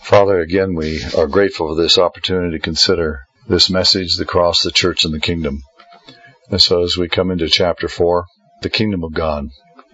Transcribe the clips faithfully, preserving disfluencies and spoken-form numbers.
Father, again, we are grateful for this opportunity to consider this message, the cross, the church, and the kingdom. And so as we come into chapter four, the kingdom of God,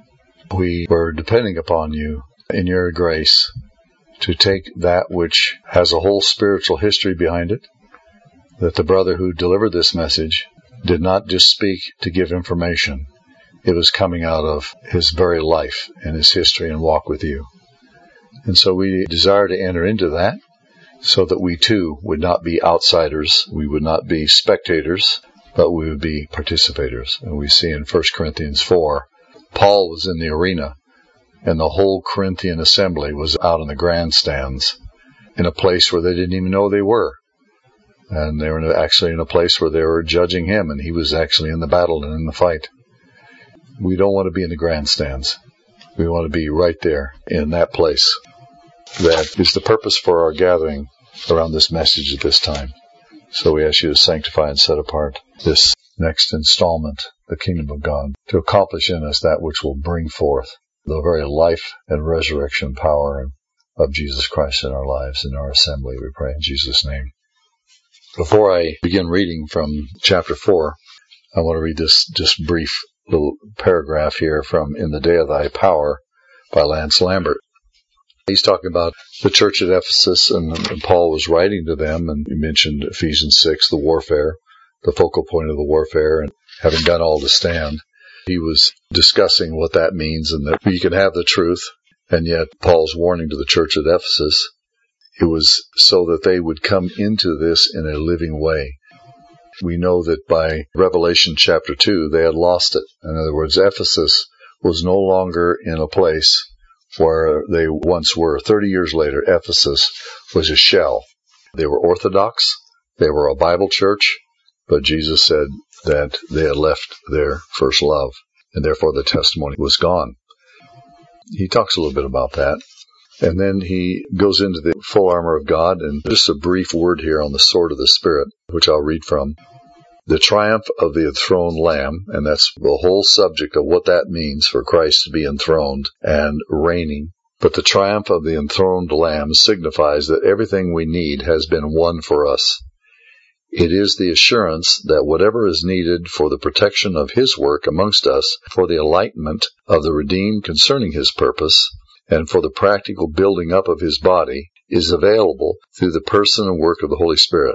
we are depending upon you in your grace to take that which has a whole spiritual history behind it, that the brother who delivered this message did not just speak to give information. It was coming out of his very life and his history and walk with you. And so we desire to enter into that so that we too would not be outsiders, we would not be spectators, but we would be participators. And we see in First Corinthians four, Paul was in the arena, and the whole Corinthian assembly was out in the grandstands in a place where they didn't even know they were. And they were actually in a place where they were judging him, and he was actually in the battle and in the fight. We don't want to be in the grandstands. We want to be right there in that place. That is the purpose for our gathering around this message at this time. So we ask you to sanctify and set apart this next installment, the kingdom of God, to accomplish in us that which will bring forth the very life and resurrection power of Jesus Christ in our lives, in our assembly, we pray in Jesus' name. Before I begin reading from chapter four, I want to read this just brief little paragraph here from In the Day of Thy Power by Lance Lambert. He's talking about the church at Ephesus, and, and Paul was writing to them, and he mentioned Ephesians six, the warfare, the focal point of the warfare, and having done all to stand. He was discussing what that means, and that you can have the truth, and yet Paul's warning to the church at Ephesus, it was so that they would come into this in a living way. We know that by Revelation chapter two, they had lost it. In other words, Ephesus was no longer in a place where they once were. Thirty years later, Ephesus was a shell. They were Orthodox, they were a Bible church, but Jesus said that they had left their first love, and therefore the testimony was gone. He talks a little bit about that. And then he goes into the full armor of God, and just a brief word here on the sword of the Spirit, which I'll read from. The triumph of the enthroned Lamb, and that's the whole subject of what that means for Christ to be enthroned and reigning. But the triumph of the enthroned Lamb signifies that everything we need has been won for us. It is the assurance that whatever is needed for the protection of His work amongst us, for the enlightenment of the redeemed concerning His purpose, and for the practical building up of His body, is available through the person and work of the Holy Spirit.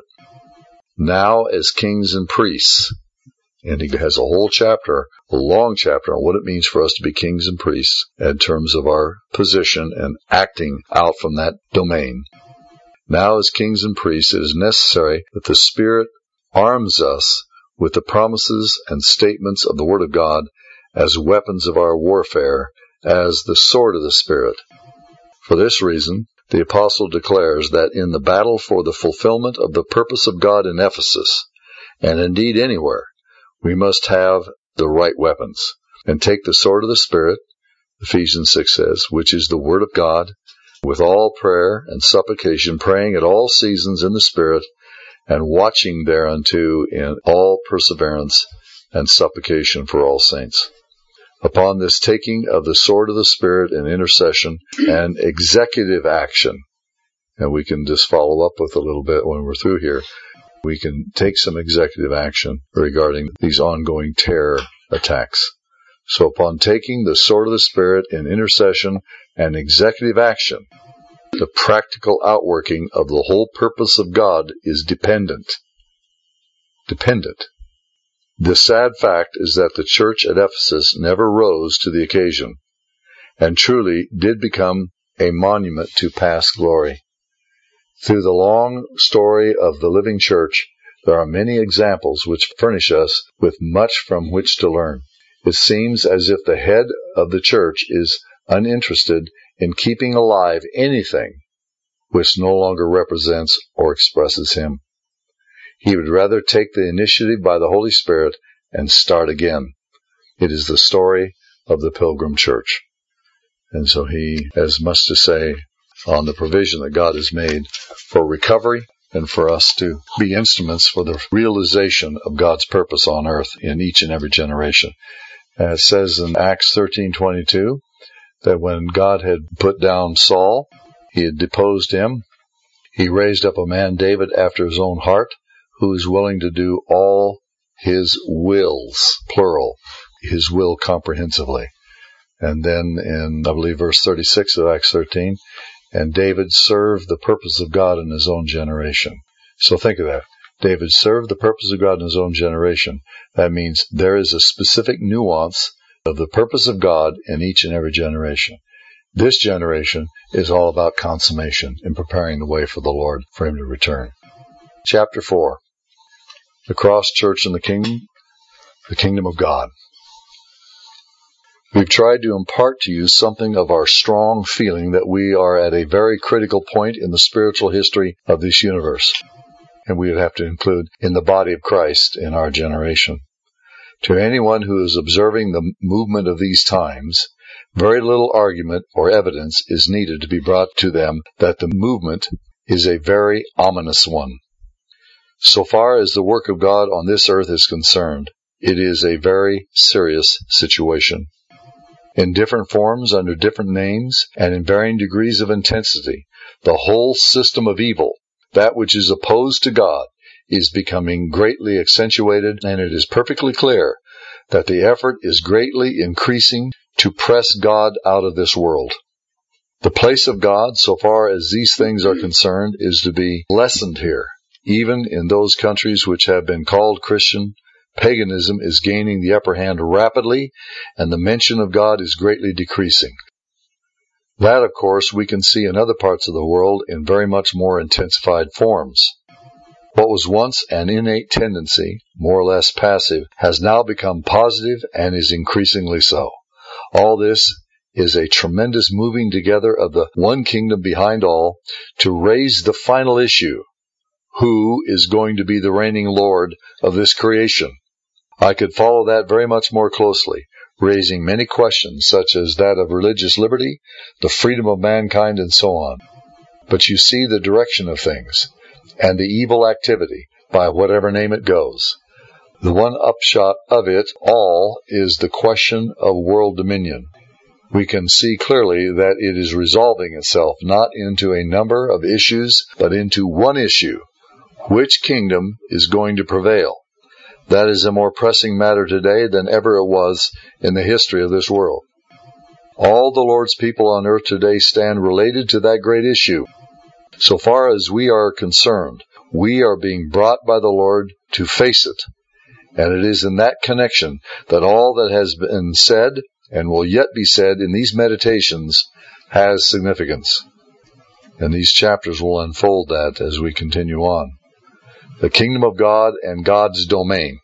Now, as kings and priests, and he has a whole chapter, a long chapter on what it means for us to be kings and priests in terms of our position and acting out from that domain. Now, as kings and priests, it is necessary that the Spirit arms us with the promises and statements of the Word of God as weapons of our warfare, as the sword of the Spirit. For this reason, the apostle declares that in the battle for the fulfillment of the purpose of God in Ephesus, and indeed anywhere, we must have the right weapons, and take the sword of the Spirit, Ephesians six says, which is the Word of God, with all prayer and supplication, praying at all seasons in the Spirit, and watching thereunto in all perseverance and supplication for all saints. Upon this taking of the sword of the Spirit and intercession and executive action, and we can just follow up with a little bit when we're through here, we can take some executive action regarding these ongoing terror attacks. So upon taking the sword of the Spirit in intercession and executive action, the practical outworking of the whole purpose of God is dependent. Dependent. The sad fact is that the church at Ephesus never rose to the occasion, and truly did become a monument to past glory. Through the long story of the living church, there are many examples which furnish us with much from which to learn. It seems as if the head of the church is uninterested in keeping alive anything which no longer represents or expresses Him. He would rather take the initiative by the Holy Spirit and start again. It is the story of the Pilgrim Church. And so he has much to say on the provision that God has made for recovery and for us to be instruments for the realization of God's purpose on earth in each and every generation. And it says in Acts thirteen twenty-two that when God had put down Saul, He had deposed him, He raised up a man, David, after his own heart, who is willing to do all his wills, plural, his will comprehensively. And then in, I believe, verse thirty-six of Acts thirteen, and David served the purpose of God in his own generation. So think of that. David served the purpose of God in his own generation. That means there is a specific nuance of the purpose of God in each and every generation. This generation is all about consummation and preparing the way for the Lord for him to return. Chapter four. The Cross, Church, and the Kingdom. The Kingdom of God. We've tried to impart to you something of our strong feeling that we are at a very critical point in the spiritual history of this universe. And we would have to include in the body of Christ in our generation. To anyone who is observing the movement of these times, very little argument or evidence is needed to be brought to them that the movement is a very ominous one. So far as the work of God on this earth is concerned, it is a very serious situation. In different forms, under different names, and in varying degrees of intensity, the whole system of evil, that which is opposed to God, is becoming greatly accentuated, and it is perfectly clear that the effort is greatly increasing to press God out of this world. The place of God, so far as these things are concerned, is to be lessened here. Even in those countries which have been called Christian, paganism is gaining the upper hand rapidly, and the mention of God is greatly decreasing. That, of course, we can see in other parts of the world in very much more intensified forms. What was once an innate tendency, more or less passive, has now become positive and is increasingly so. All this is a tremendous moving together of the one kingdom behind all to raise the final issue. Who is going to be the reigning Lord of this creation? I could follow that very much more closely, raising many questions such as that of religious liberty, the freedom of mankind, and so on. But you see the direction of things, and the evil activity, by whatever name it goes. The one upshot of it all is the question of world dominion. We can see clearly that it is resolving itself not into a number of issues, but into one issue. Which kingdom is going to prevail? That is a more pressing matter today than ever it was in the history of this world. All the Lord's people on earth today stand related to that great issue. So far as we are concerned, we are being brought by the Lord to face it. And it is in that connection that all that has been said and will yet be said in these meditations has significance. And these chapters will unfold that as we continue on. The kingdom of God and God's domain.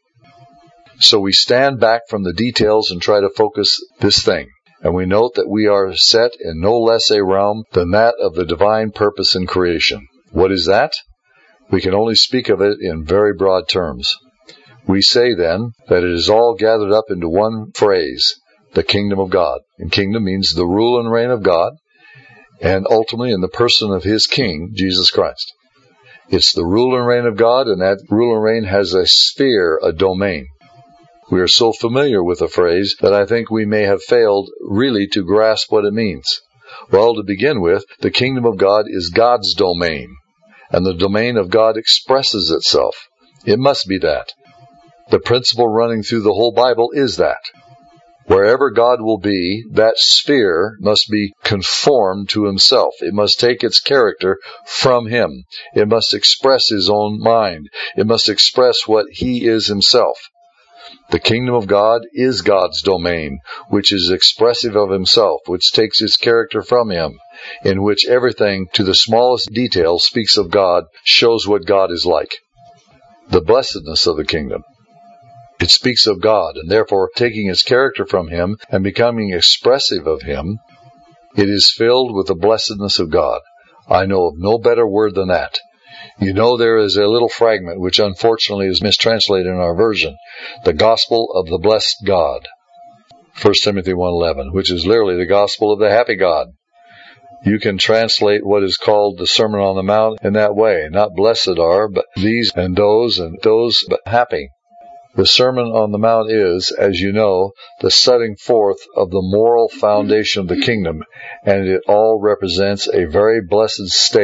So we stand back from the details and try to focus this thing. And we note that we are set in no less a realm than that of the divine purpose in creation. What is that? We can only speak of it in very broad terms. We say then that it is all gathered up into one phrase, the kingdom of God. And kingdom means the rule and reign of God, and ultimately in the person of his king, Jesus Christ. It's the rule and reign of God, and that rule and reign has a sphere, a domain. We are so familiar with the phrase that I think we may have failed really to grasp what it means. Well, to begin with, the kingdom of God is God's domain, and the domain of God expresses itself. It must be that. The principle running through the whole Bible is that. Wherever God will be, that sphere must be conformed to himself. It must take its character from him. It must express his own mind. It must express what he is himself. The kingdom of God is God's domain, which is expressive of himself, which takes its character from him, in which everything, to the smallest detail, speaks of God, shows what God is like. The blessedness of the kingdom. It speaks of God, and therefore, taking its character from him and becoming expressive of him, it is filled with the blessedness of God. I know of no better word than that. You know, there is a little fragment which unfortunately is mistranslated in our version, the gospel of the blessed God, First Timothy one eleven, which is literally the gospel of the happy God. You can translate what is called the Sermon on the Mount in that way. Not blessed are, but these and those and those, but happy. The Sermon on the Mount is, as you know, the setting forth of the moral foundation of the kingdom, and it all represents a very blessed state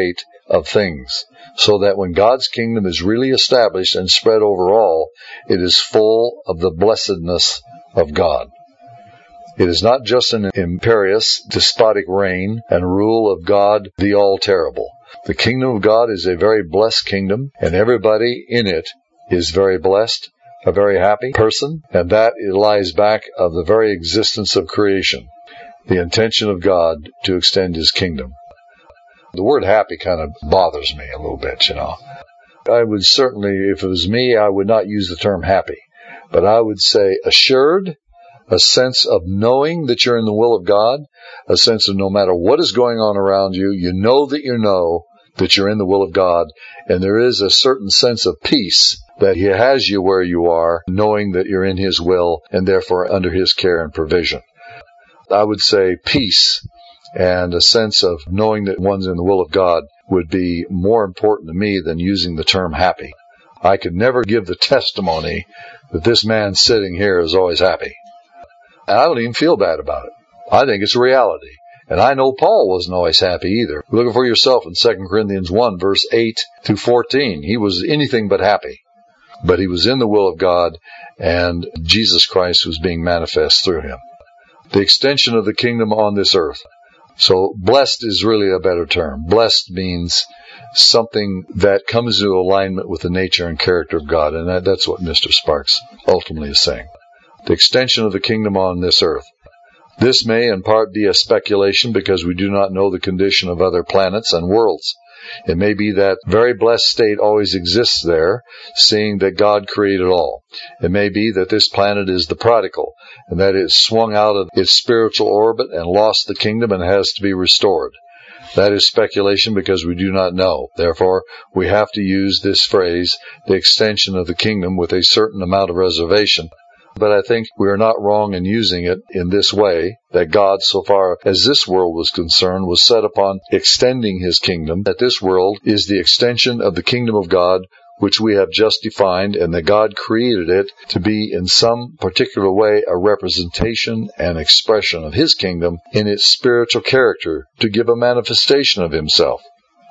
of things, so that when God's kingdom is really established and spread over all, it is full of the blessedness of God. It is not just an imperious, despotic reign and rule of God the all-terrible. The kingdom of God is a very blessed kingdom, and everybody in it is very blessed, a very happy person, and that it lies back of the very existence of creation, the intention of God to extend His kingdom. The word happy kind of bothers me a little bit, you know. I would certainly, if it was me, I would not use the term happy, but I would say assured, a sense of knowing that you're in the will of God, a sense of no matter what is going on around you, you know that you know that you're in the will of God, and there is a certain sense of peace that He has you where you are, knowing that you're in His will and therefore under His care and provision. I would say peace and a sense of knowing that one's in the will of God would be more important to me than using the term happy. I could never give the testimony that this man sitting here is always happy. And I don't even feel bad about it. I think it's a reality. And I know Paul wasn't always happy either. Look it for yourself in Second Corinthians one, verse eight to fourteen. He was anything but happy. But he was in the will of God, and Jesus Christ was being manifest through him. The extension of the kingdom on this earth. So blessed is really a better term. Blessed means something that comes into alignment with the nature and character of God. And that, that's what Mister Sparks ultimately is saying. The extension of the kingdom on this earth. This may in part be a speculation because we do not know the condition of other planets and worlds. It may be that very blessed state always exists there, seeing that God created all. It may be that this planet is the prodigal, and that it swung out of its spiritual orbit and lost the kingdom and has to be restored. That is speculation because we do not know. Therefore, we have to use this phrase, the extension of the kingdom, with a certain amount of reservation. But I think we are not wrong in using it in this way, that God, so far as this world was concerned, was set upon extending His kingdom, that this world is the extension of the kingdom of God, which we have just defined, and that God created it to be in some particular way a representation and expression of His kingdom in its spiritual character, to give a manifestation of Himself.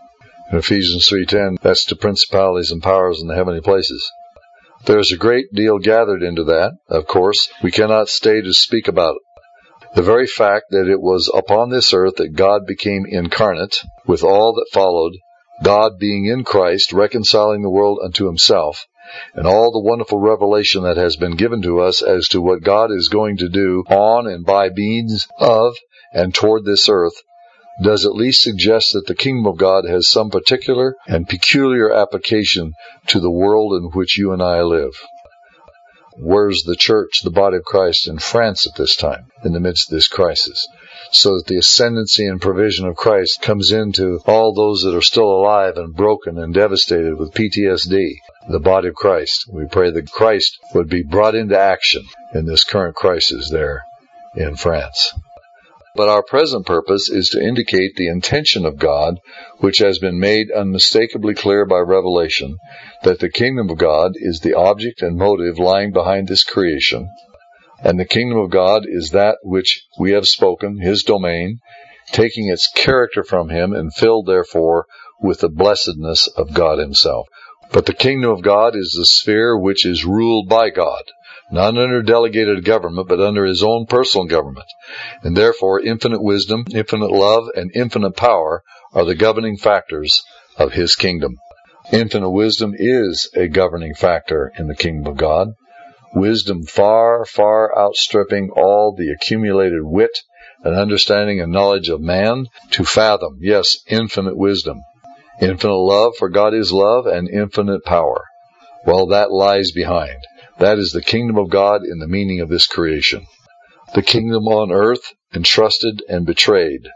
In Ephesians three ten, that's to principalities and powers in the heavenly places. There is a great deal gathered into that. Of course, we cannot stay to speak about it. The very fact that it was upon this earth that God became incarnate, with all that followed, God being in Christ, reconciling the world unto Himself, and all the wonderful revelation that has been given to us as to what God is going to do on and by means of and toward this earth, does at least suggest that the kingdom of God has some particular and peculiar application to the world in which you and I live. Where's the church, the body of Christ, in France at this time, in the midst of this crisis? So that the ascendancy and provision of Christ comes into all those that are still alive and broken and devastated with P T S D, the body of Christ. We pray that Christ would be brought into action in this current crisis there in France. But our present purpose is to indicate the intention of God, which has been made unmistakably clear by revelation, that the kingdom of God is the object and motive lying behind this creation, and the kingdom of God is that which we have spoken, His domain, taking its character from Him and filled, therefore, with the blessedness of God Himself. But the kingdom of God is the sphere which is ruled by God, not under delegated government, but under His own personal government. And therefore, infinite wisdom, infinite love, and infinite power are the governing factors of His kingdom. Infinite wisdom is a governing factor in the kingdom of God. Wisdom far, far outstripping all the accumulated wit and understanding and knowledge of man to fathom, yes, infinite wisdom. Infinite love, for God is love, and infinite power. Well, that lies behind. That is the kingdom of God in the meaning of this creation. The kingdom on earth, entrusted and betrayed.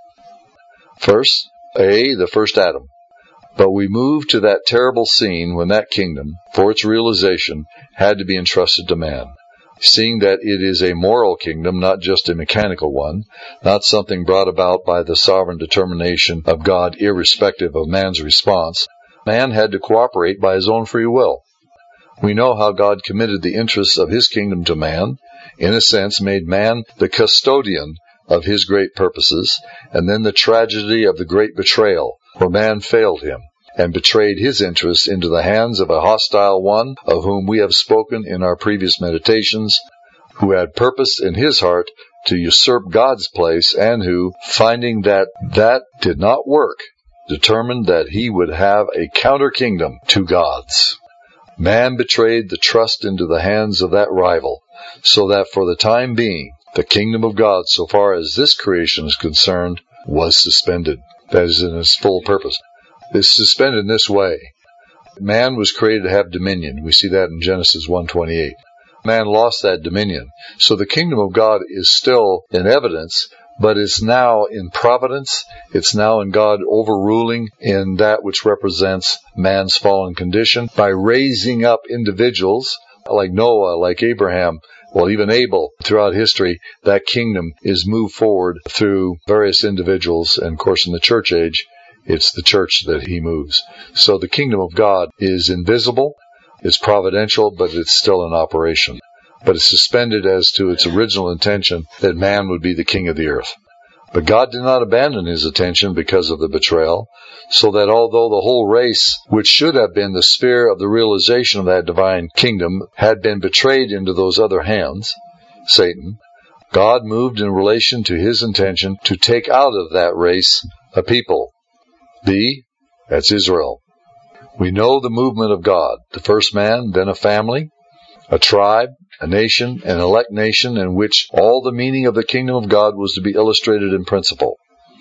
First, A, the first Adam. But we move to that terrible scene when that kingdom, for its realization, had to be entrusted to man. Seeing that it is a moral kingdom, not just a mechanical one, not something brought about by the sovereign determination of God irrespective of man's response, man had to cooperate by his own free will. We know how God committed the interests of His kingdom to man, in a sense made man the custodian of His great purposes, and then the tragedy of the great betrayal, where man failed Him. and betrayed his interests into the hands of a hostile one, of whom we have spoken in our previous meditations, who had purpose in his heart to usurp God's place, and who, finding that that did not work, determined that he would have a counter-kingdom to God's. Man betrayed the trust into the hands of that rival, so that for the time being, the kingdom of God, so far as this creation is concerned, was suspended. That is, in its full purpose. It's suspended in this way. Man was created to have dominion. We see that in Genesis one twenty-eight. Man lost that dominion. So the kingdom of God is still in evidence, but it's now in providence. It's now in God overruling in that which represents man's fallen condition by raising up individuals like Noah, like Abraham, well, even Abel. Throughout history, that kingdom is moved forward through various individuals, and of course in the church age, it's the church that he moves. So the kingdom of God is invisible, it's providential, but it's still in operation. But it's suspended as to its original intention that man would be the king of the earth. But God did not abandon his attention because of the betrayal, so that although the whole race, which should have been the sphere of the realization of that divine kingdom, had been betrayed into those other hands, Satan, God moved in relation to his intention to take out of that race a people. The, that's Israel. We know the movement of God. The first man, then a family, a tribe, a nation, an elect nation in which all the meaning of the kingdom of God was to be illustrated in principle.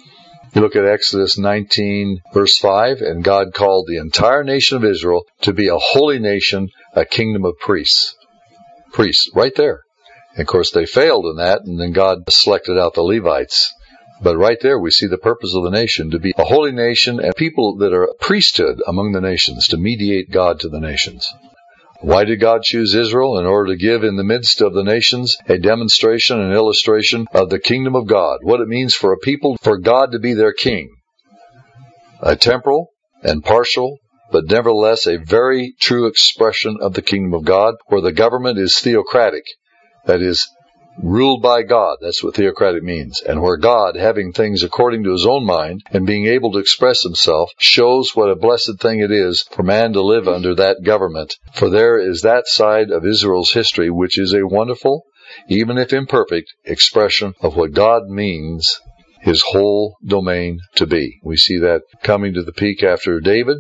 You look at Exodus nineteen, verse five, and God called the entire nation of Israel to be a holy nation, a kingdom of priests. Priests, right there. And of course, they failed in that, and then God selected out the Levites. But right there, we see the purpose of the nation, to be a holy nation and people that are a priesthood among the nations, to mediate God to the nations. Why did God choose Israel? In order to give in the midst of the nations a demonstration and illustration of the kingdom of God, what it means for a people, for God to be their king. A temporal and partial, but nevertheless a very true expression of the kingdom of God, where the government is theocratic, that is, ruled by God. That's what theocratic means. And where God, having things according to his own mind and being able to express himself, shows what a blessed thing it is for man to live under that government. For there is that side of Israel's history which is a wonderful, even if imperfect, expression of what God means his whole domain to be. We see that coming to the peak after David.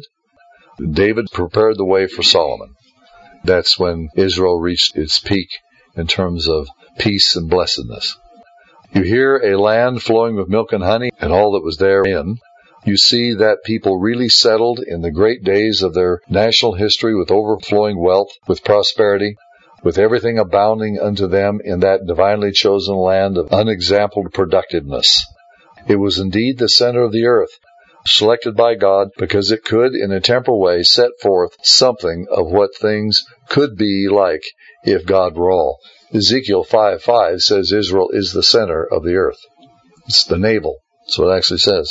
David prepared the way for Solomon. That's when Israel reached its peak in terms of peace and blessedness. You hear a land flowing with milk and honey and all that was therein. You see that people really settled in the great days of their national history with overflowing wealth, with prosperity, with everything abounding unto them in that divinely chosen land of unexampled productiveness. It was indeed the center of the earth, selected by God because it could, in a temporal way, set forth something of what things could be like if God were all. Ezekiel five five says Israel is the center of the earth. It's the navel. That's what it actually says.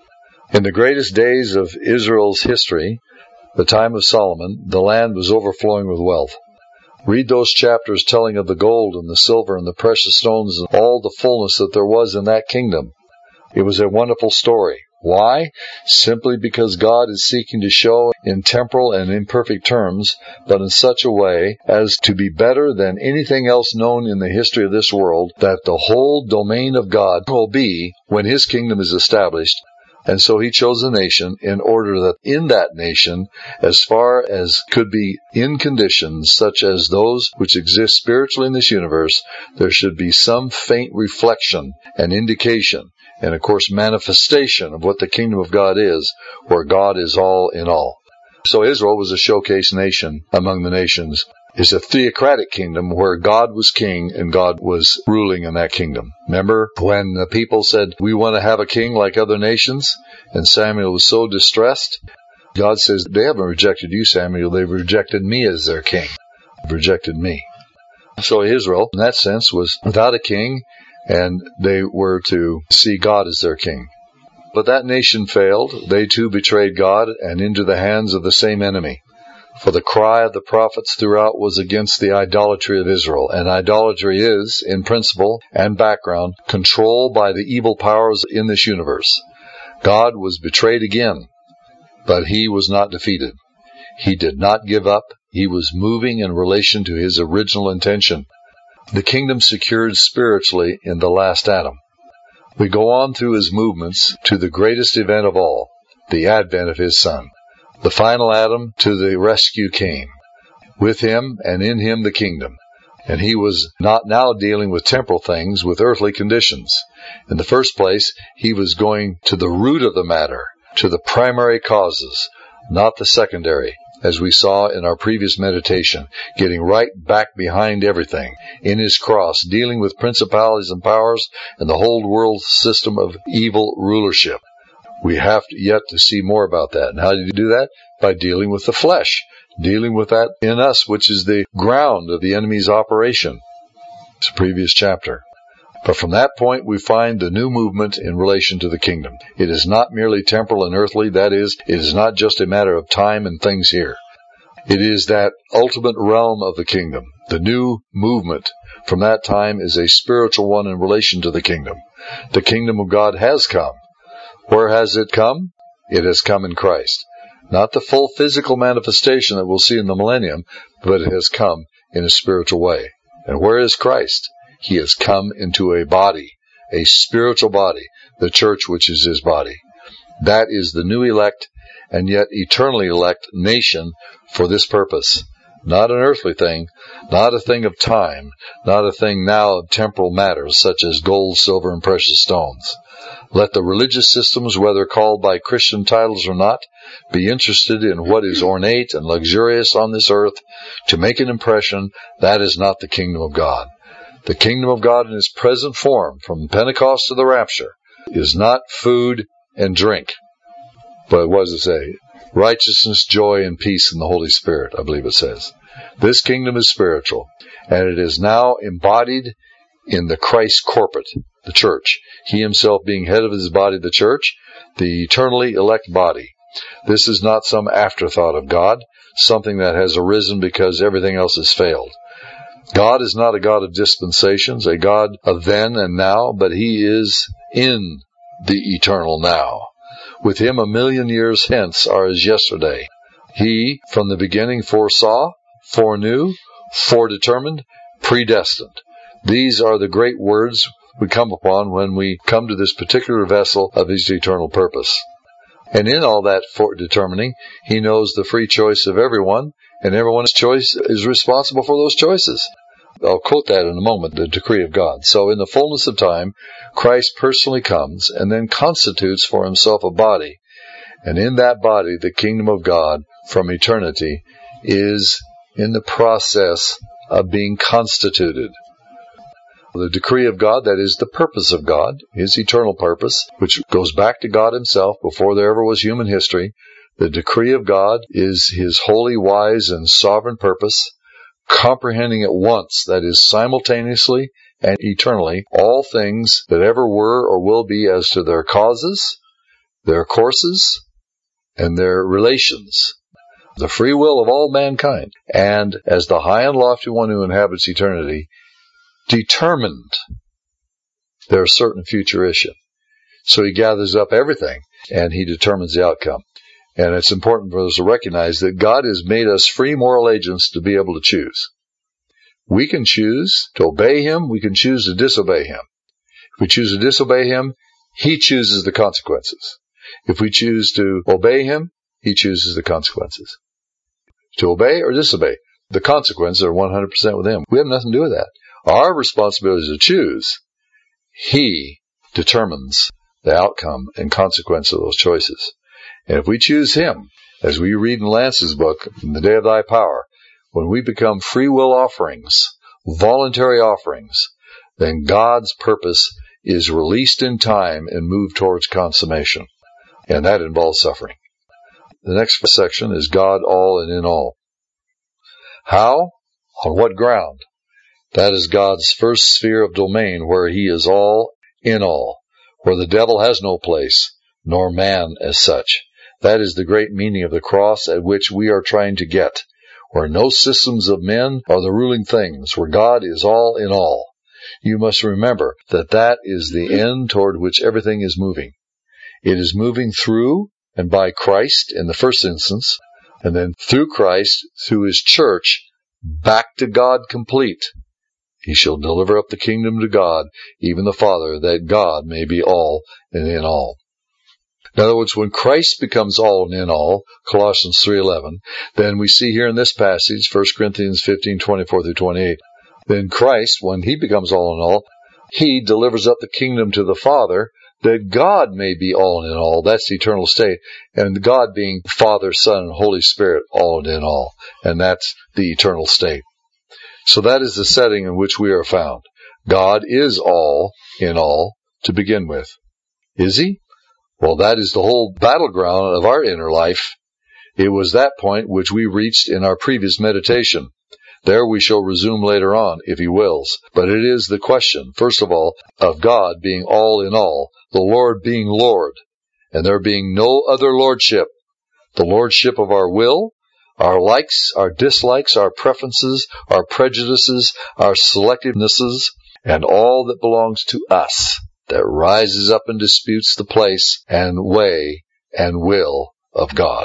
In the greatest days of Israel's history, the time of Solomon, the land was overflowing with wealth. Read those chapters telling of the gold and the silver and the precious stones and all the fullness that there was in that kingdom. It was a wonderful story. Why? Simply because God is seeking to show in temporal and imperfect terms, but in such a way as to be better than anything else known in the history of this world, that the whole domain of God will be when his kingdom is established. And so he chose a nation in order that in that nation, as far as could be in conditions such as those which exist spiritually in this universe, there should be some faint reflection and indication, and of course manifestation of what the kingdom of God is, where God is all in all. So Israel was a showcase nation among the nations. It's a theocratic kingdom where God was king and God was ruling in that kingdom. Remember when the people said, we want to have a king like other nations? And Samuel was so distressed. God says, they haven't rejected you, Samuel. They've rejected me as their king. They've rejected me. So Israel, in that sense, was without a king, and they were to see God as their king. But that nation failed. They too betrayed God and into the hands of the same enemy. For the cry of the prophets throughout was against the idolatry of Israel. And idolatry is, in principle and background, controlled by the evil powers in this universe. God was betrayed again. But he was not defeated. He did not give up. He was moving in relation to his original intention. The kingdom secured spiritually in the last Adam. We go on through his movements to the greatest event of all, the advent of his Son. The final Adam to the rescue came. With him and in him the kingdom. And he was not now dealing with temporal things, with earthly conditions. In the first place, he was going to the root of the matter, to the primary causes, not the secondary, as we saw in our previous meditation, getting right back behind everything in his cross, dealing with principalities and powers and the whole world system of evil rulership. We have yet to see more about that. And how did he do that? By dealing with the flesh, dealing with that in us, which is the ground of the enemy's operation. It's a previous chapter. But from that point we find the new movement in relation to the kingdom. It is not merely temporal and earthly, that is, it is not just a matter of time and things here. It is that ultimate realm of the kingdom. The new movement from that time is a spiritual one in relation to the kingdom. The kingdom of God has come. Where has it come? It has come in Christ. Not the full physical manifestation that we'll see in the millennium, but it has come in a spiritual way. And where is Christ? He has come into a body, a spiritual body, the church which is his body. That is the new elect and yet eternally elect nation for this purpose. Not an earthly thing, not a thing of time, not a thing now of temporal matters such as gold, silver, and precious stones. Let the religious systems, whether called by Christian titles or not, be interested in what is ornate and luxurious on this earth to make an impression. That is not the kingdom of God. The kingdom of God in its present form, from Pentecost to the rapture, is not food and drink. But what does it say? Righteousness, joy, and peace in the Holy Spirit, I believe it says. This kingdom is spiritual, and it is now embodied in the Christ corporate, the church. He himself being head of his body, the church, the eternally elect body. This is not some afterthought of God, something that has arisen because everything else has failed. God is not a God of dispensations, a God of then and now, but he is in the eternal now. With him a million years hence are as yesterday. He, from the beginning, foresaw, foreknew, foredetermined, predestined. These are the great words we come upon when we come to this particular vessel of his eternal purpose. And in all that foredetermining, he knows the free choice of everyone, and everyone's choice is responsible for those choices. I'll quote that in a moment, the decree of God. So in the fullness of time, Christ personally comes and then constitutes for himself a body. And in that body, the kingdom of God from eternity is in the process of being constituted. The decree of God, that is the purpose of God, his eternal purpose, which goes back to God himself before there ever was human history. The decree of God is his holy, wise, and sovereign purpose, comprehending at once, that is, simultaneously and eternally, all things that ever were or will be as to their causes, their courses, and their relations, the free will of all mankind, and as the high and lofty one who inhabits eternity, determined their certain future issue. So he gathers up everything, and he determines the outcome. And it's important for us to recognize that God has made us free moral agents to be able to choose. We can choose to obey him. We can choose to disobey him. If we choose to disobey him, he chooses the consequences. If we choose to obey him, he chooses the consequences. To obey or disobey, the consequences are one hundred percent with him. We have nothing to do with that. Our responsibility is to choose. He determines the outcome and consequence of those choices. And if we choose him, as we read in Lance's book, In the Day of Thy Power, when we become free will offerings, voluntary offerings, then God's purpose is released in time and moved towards consummation. And that involves suffering. The next section is God all and in all. How? On what ground? That is God's first sphere of domain, where he is all in all, where the devil has no place, nor man as such. That is the great meaning of the cross at which we are trying to get, where no systems of men are the ruling things, where God is all in all. You must remember that that is the end toward which everything is moving. It is moving through and by Christ in the first instance, and then through Christ, through his church, back to God complete. He shall deliver up the kingdom to God, even the Father, that God may be all and in all. In other words, when Christ becomes all and in all, Colossians three eleven, then we see here in this passage, First Corinthians fifteen twenty-four through twenty-eight, then Christ, when he becomes all in all, he delivers up the kingdom to the Father, that God may be all and in all. That's the eternal state. And God being Father, Son, and Holy Spirit, all and in all. And that's the eternal state. So that is the setting in which we are found. God is all in all to begin with. Is he? Well, that is the whole battleground of our inner life. It was that point which we reached in our previous meditation. There we shall resume later on, if he wills. But it is the question, first of all, of God being all in all, the Lord being Lord, and there being no other lordship. The lordship of our will, our likes, our dislikes, our preferences, our prejudices, our selectivenesses, and all that belongs to us, that rises up and disputes the place and way and will of God.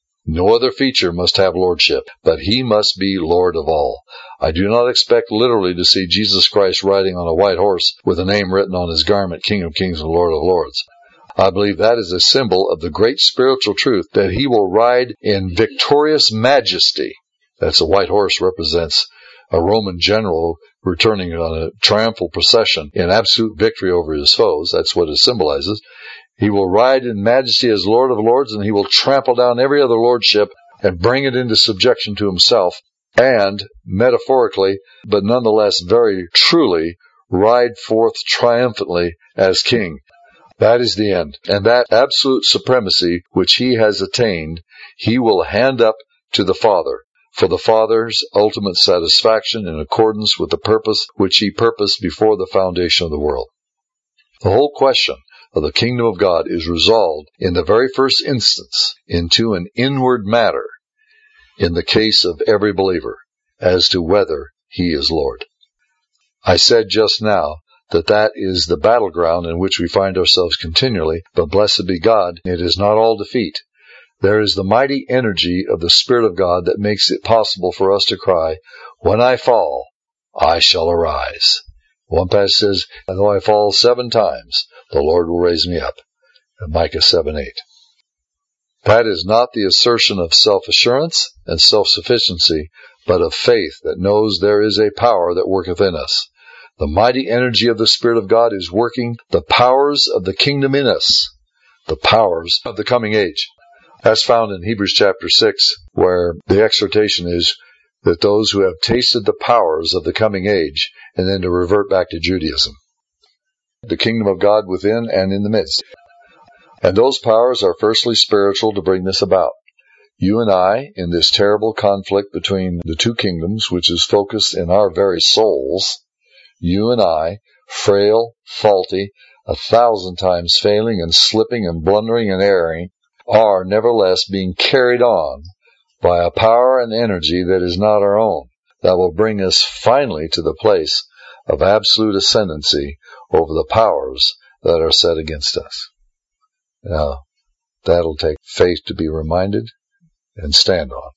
No other feature must have lordship, but he must be Lord of all. I do not expect literally to see Jesus Christ riding on a white horse with a name written on his garment, King of Kings and Lord of Lords. I believe that is a symbol of the great spiritual truth that he will ride in victorious majesty. That's a white horse represents a Roman general returning on a triumphal procession in absolute victory over his foes. That's what it symbolizes. He will ride in majesty as Lord of Lords, and he will trample down every other lordship and bring it into subjection to himself, and, metaphorically, but nonetheless very truly, ride forth triumphantly as king. That is the end. And that absolute supremacy which he has attained, he will hand up to the Father, for the Father's ultimate satisfaction in accordance with the purpose which he purposed before the foundation of the world. The whole question of the kingdom of God is resolved in the very first instance into an inward matter in the case of every believer as to whether he is Lord. I said just now that that is the battleground in which we find ourselves continually, but blessed be God, it is not all defeat. There is the mighty energy of the Spirit of God that makes it possible for us to cry, when I fall, I shall arise. One passage says, though I fall seven times, the Lord will raise me up. And Micah seven eight. That is not the assertion of self-assurance and self-sufficiency, but of faith that knows there is a power that worketh in us. The mighty energy of the Spirit of God is working the powers of the kingdom in us, the powers of the coming age. That's found in Hebrews chapter six, where the exhortation is that those who have tasted the powers of the coming age, and then to revert back to Judaism. The kingdom of God within and in the midst. And those powers are firstly spiritual to bring this about. You and I, in this terrible conflict between the two kingdoms, which is focused in our very souls, you and I, frail, faulty, a thousand times failing and slipping and blundering and erring, are nevertheless being carried on by a power and energy that is not our own, that will bring us finally to the place of absolute ascendancy over the powers that are set against us. Now, that'll take faith to be reminded and stand on.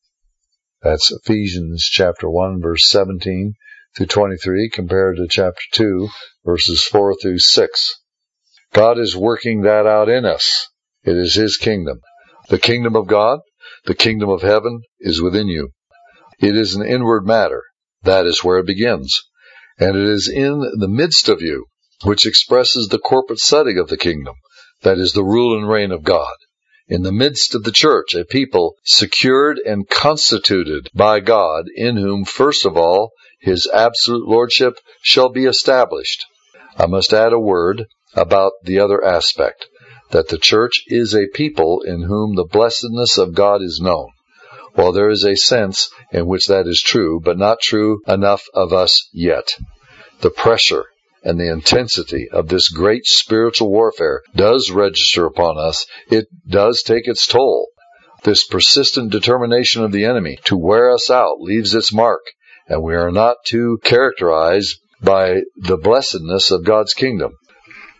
That's Ephesians chapter one, verse seventeen through twenty-three, compared to chapter two, verses four through six. God is working that out in us. It is his kingdom. The kingdom of God, the kingdom of heaven, is within you. It is an inward matter. That is where it begins. And it is in the midst of you, which expresses the corporate setting of the kingdom. That is the rule and reign of God. In the midst of the church, a people secured and constituted by God, in whom, first of all, his absolute lordship shall be established. I must add a word about the other aspect, that the church is a people in whom the blessedness of God is known. Well, there is a sense in which that is true, but not true enough of us yet. The pressure and the intensity of this great spiritual warfare does register upon us. It does take its toll. This persistent determination of the enemy to wear us out leaves its mark, and we are not to characterize by the blessedness of God's kingdom.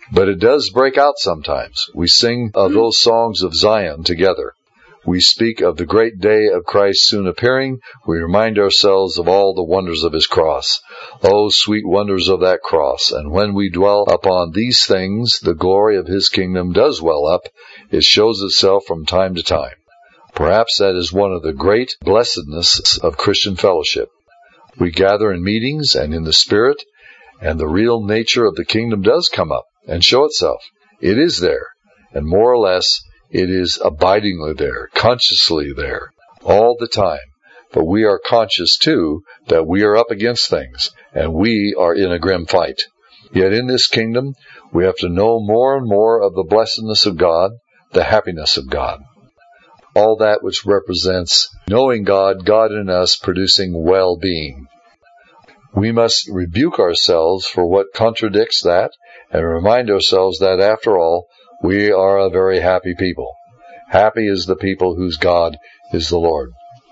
But it does break out sometimes. We sing of those songs of Zion together. We speak of the great day of Christ soon appearing. We remind ourselves of all the wonders of His cross. Oh, sweet wonders of that cross. And when we dwell upon these things, the glory of His kingdom does well up. It shows itself from time to time. Perhaps that is one of the great blessedness of Christian fellowship. We gather in meetings and in the Spirit, and the real nature of the kingdom does come up and show itself. It is there, and more or less, it is abidingly there, consciously there, all the time. But we are conscious, too, that we are up against things, and we are in a grim fight. Yet in this kingdom, we have to know more and more of the blessedness of God, the happiness of God. All that which represents knowing God, God in us, producing well-being. We must rebuke ourselves for what contradicts that, and remind ourselves that, after all, we are a very happy people. Happy is the people whose God is the Lord.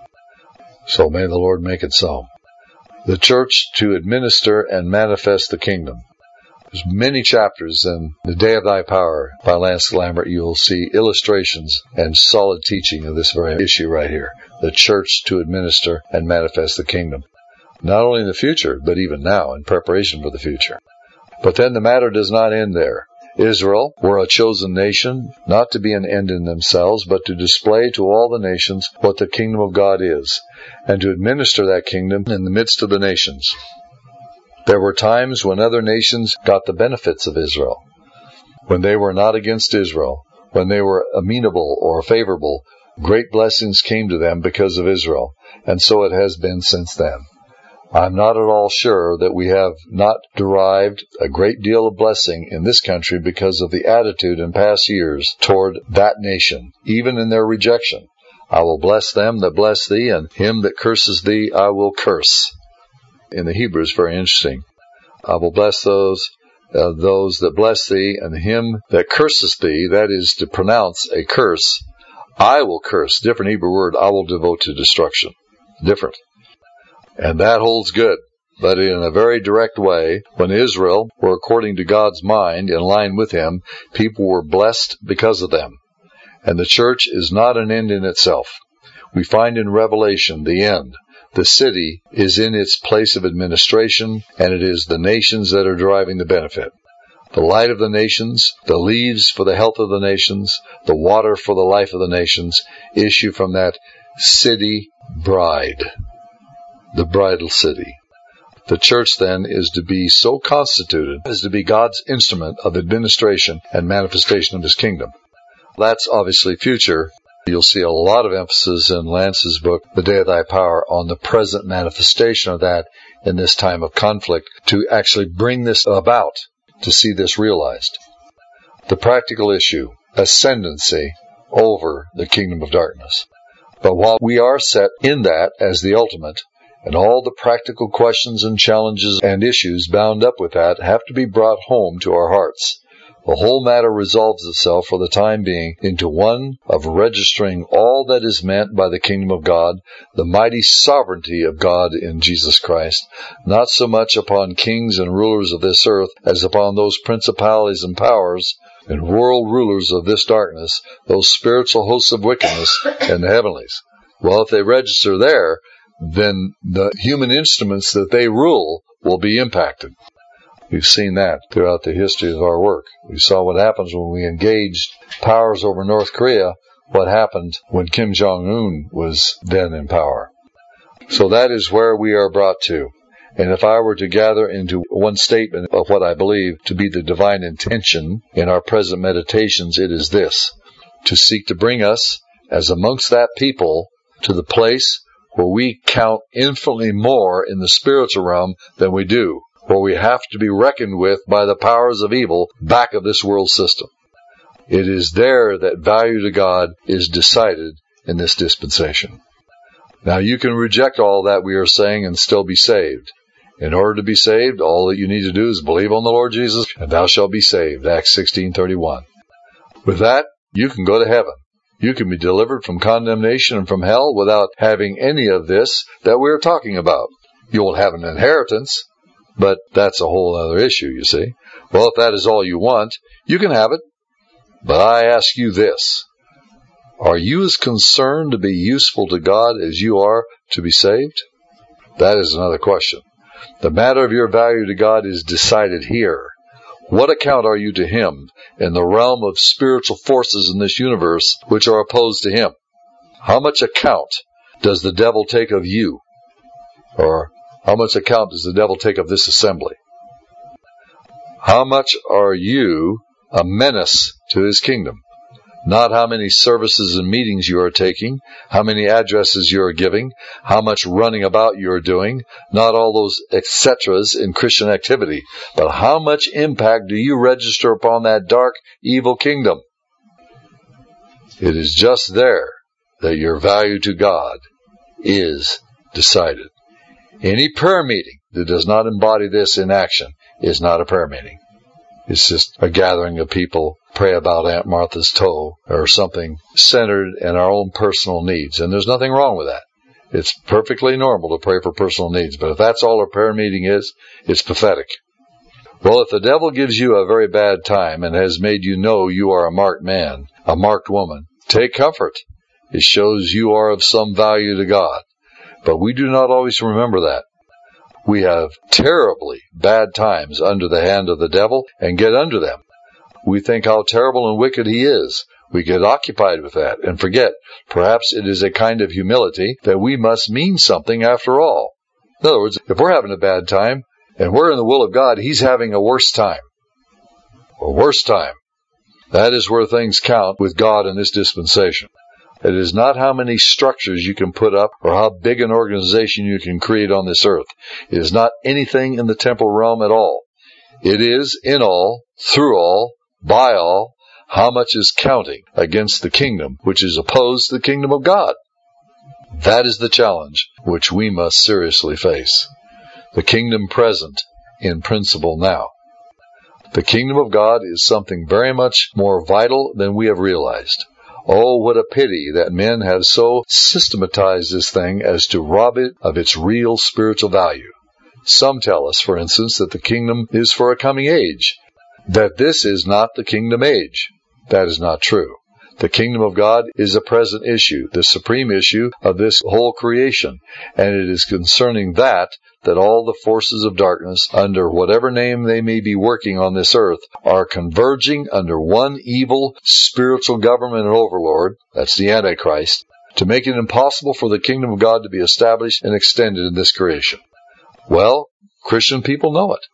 So may the Lord make it so. The church to administer and manifest the kingdom. There's many chapters in The Day of Thy Power by Lance Lambert. You'll see illustrations and solid teaching of this very issue right here. The church to administer and manifest the kingdom. Not only in the future, but even now, in preparation for the future. But then the matter does not end there. Israel were a chosen nation, not to be an end in themselves, but to display to all the nations what the kingdom of God is, and to administer that kingdom in the midst of the nations. There were times when other nations got the benefits of Israel, when they were not against Israel, when they were amenable or favorable. Great blessings came to them because of Israel, and so it has been since then. I'm not at all sure that we have not derived a great deal of blessing in this country because of the attitude in past years toward that nation, even in their rejection. I will bless them that bless thee, and him that curses thee I will curse. In the Hebrew it's very interesting. I will bless those uh, those that bless thee, and him that curses thee, that is to pronounce a curse, I will curse. Different Hebrew word, I will devote to destruction. Different. And that holds good, but in a very direct way. When Israel were according to God's mind, in line with Him, people were blessed because of them. And the church is not an end in itself. We find in Revelation the end. The city is in its place of administration, and it is the nations that are deriving the benefit. The light of the nations, the leaves for the health of the nations, the water for the life of the nations, issue from that city bride. The bridal city. The church, then, is to be so constituted as to be God's instrument of administration and manifestation of His kingdom. That's obviously future. You'll see a lot of emphasis in Lance's book, The Day of Thy Power, on the present manifestation of that in this time of conflict, to actually bring this about, to see this realized. The practical issue, ascendancy over the kingdom of darkness. But while we are set in that as the ultimate, and all the practical questions and challenges and issues bound up with that have to be brought home to our hearts, the whole matter resolves itself for the time being into one of registering all that is meant by the kingdom of God, the mighty sovereignty of God in Jesus Christ, not so much upon kings and rulers of this earth as upon those principalities and powers and world rulers of this darkness, those spiritual hosts of wickedness in the heavenlies. Well, if they register there, then the human instruments that they rule will be impacted. We've seen that throughout the history of our work. We saw what happens when we engaged powers over North Korea, what happened when Kim Jong-un was then in power. So that is where we are brought to. And if I were to gather into one statement of what I believe to be the divine intention in our present meditations, it is this: to seek to bring us, as amongst that people, to the place where we count infinitely more in the spiritual realm than we do, where we have to be reckoned with by the powers of evil back of this world system. It is there that value to God is decided in this dispensation. Now you can reject all that we are saying and still be saved. In order to be saved, all that you need to do is believe on the Lord Jesus, and thou shalt be saved. Acts sixteen thirty-one. With that, you can go to heaven. You can be delivered from condemnation and from hell without having any of this that we're talking about. You will have an inheritance, but that's a whole other issue, you see. Well, if that is all you want, you can have it. But I ask you this. Are you as concerned to be useful to God as you are to be saved? That is another question. The matter of your value to God is decided here. What account are you to Him in the realm of spiritual forces in this universe which are opposed to Him? How much account does the devil take of you? Or how much account does the devil take of this assembly? How much are you a menace to his kingdom? Not how many services and meetings you are taking, how many addresses you are giving, how much running about you are doing, not all those et ceteras in Christian activity, but how much impact do you register upon that dark, evil kingdom? It is just there that your value to God is decided. Any prayer meeting that does not embody this in action is not a prayer meeting. It's just a gathering of people pray about Aunt Martha's toe or something centered in our own personal needs. And there's nothing wrong with that. It's perfectly normal to pray for personal needs. But if that's all a prayer meeting is, it's pathetic. Well, if the devil gives you a very bad time and has made you know you are a marked man, a marked woman, take comfort. It shows you are of some value to God. But we do not always remember that. We have terribly bad times under the hand of the devil and get under them. We think how terrible and wicked he is. We get occupied with that and forget perhaps it is a kind of humility that we must mean something after all. In other words, if we're having a bad time and we're in the will of God, He's having a worse time. A worse time. That is where things count with God in this dispensation. It is not how many structures you can put up or how big an organization you can create on this earth. It is not anything in the temporal realm at all. It is in all, through all, by all, how much is counting against the kingdom which is opposed to the kingdom of God. That is the challenge which we must seriously face. The kingdom present in principle now. The kingdom of God is something very much more vital than we have realized. Oh, what a pity that men have so systematized this thing as to rob it of its real spiritual value. Some tell us, for instance, that the kingdom is for a coming age, that this is not the kingdom age. That is not true. The kingdom of God is a present issue, the supreme issue of this whole creation, and it is concerning that that all the forces of darkness, under whatever name they may be working on this earth, are converging under one evil spiritual government and overlord, that's the Antichrist, to make it impossible for the kingdom of God to be established and extended in this creation. Well, Christian people know it.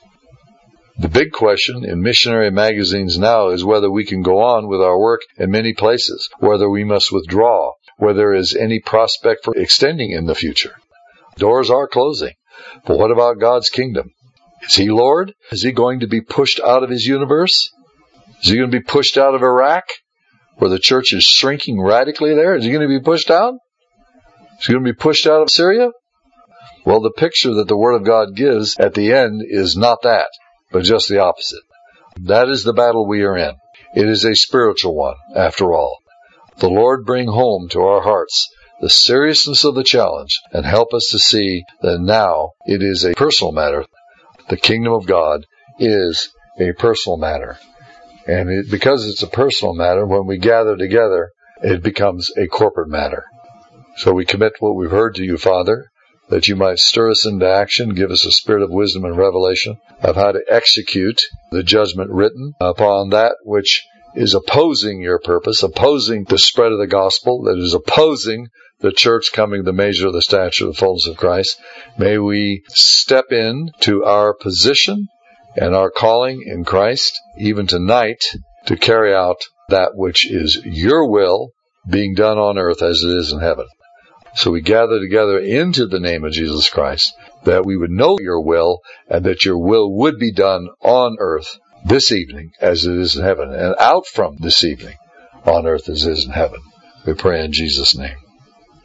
The big question in missionary magazines now is whether we can go on with our work in many places, whether we must withdraw, whether there is any prospect for extending in the future. Doors are closing. But what about God's kingdom? Is He Lord? Is He going to be pushed out of His universe? Is He going to be pushed out of Iraq, where the church is shrinking radically there? Is He going to be pushed out? Is He going to be pushed out of Syria? Well, the picture that the Word of God gives at the end is not that, but just the opposite. That is the battle we are in. It is a spiritual one, after all. The Lord bring home to our hearts the seriousness of the challenge and help us to see that now it is a personal matter. The kingdom of God is a personal matter. And it, because it's a personal matter, when we gather together, it becomes a corporate matter. So we commit what we've heard to you, Father, that you might stir us into action, give us a spirit of wisdom and revelation of how to execute the judgment written upon that which is opposing your purpose, opposing the spread of the gospel, that is opposing the church coming to the measure of the stature of the fullness of Christ. May we step in to our position and our calling in Christ, even tonight, to carry out that which is your will being done on earth as it is in heaven. So we gather together into the name of Jesus Christ, that we would know your will and that your will would be done on earth this evening as it is in heaven, and out from this evening on earth as it is in heaven. We pray in Jesus' name.